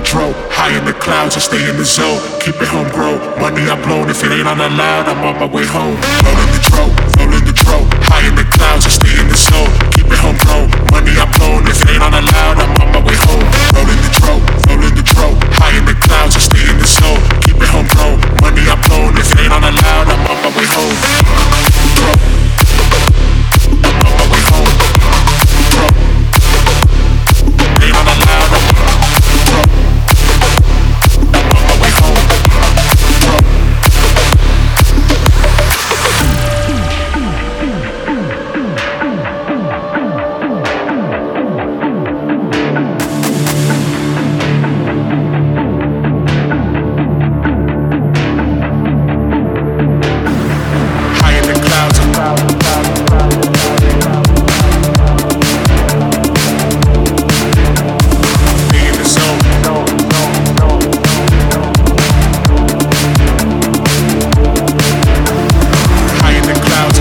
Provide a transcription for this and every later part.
control. High in the clouds, I stay in the zone. Keep it homegrown. Money I blown. If it ain't on the loud, I'm on my way home. Rolling the control. High in the clouds, I stay in the zone. Keep it homegrown. Money I blown. If it ain't on the loud, I'm on my way home. Rolling the control. High in the clouds, I stay in the zone. Keep it homegrown. Money I blown. If it ain't on the loud, I'm on my way home. I'm on my way home. Ain't on the loud, I'm on my way home. High in the clouds, be in the zone. High in the clouds,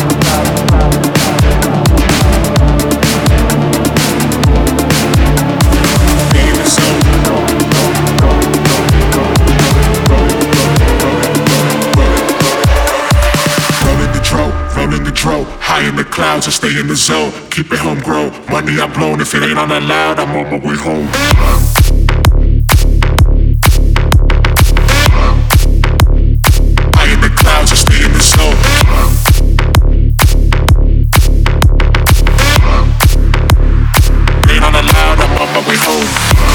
be in the zone. Rolling the control. High in the clouds, I stay in the zone. Keep it homegrown. Money I blown. If it ain't on that loud, I'm on my way home. High in the clouds, I stay in the zone. Ain't on the loud, I'm on my way home.